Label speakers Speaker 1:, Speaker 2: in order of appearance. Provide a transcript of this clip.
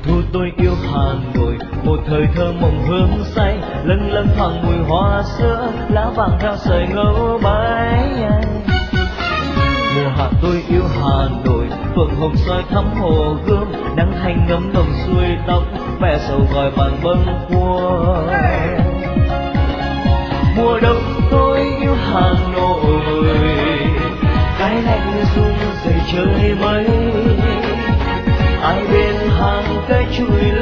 Speaker 1: thu tôi yêu Hà Nội, một thời thơ mộng hương say, lâng lâng thoảng mùi hoa sữa, lá vàng theo sợi ngâu bay. Mùa hạ tôi yêu Hà Nội, phượng hồng soi thắm hồ Gươm, nắng thanh ngấm đồng xuôi tóc, ve sầu gọi bàn bâng khuâng. Mùa đông tôi yêu Hà Nội, cái lạnh run rẩy trời mây, ai bên hàng cây chùi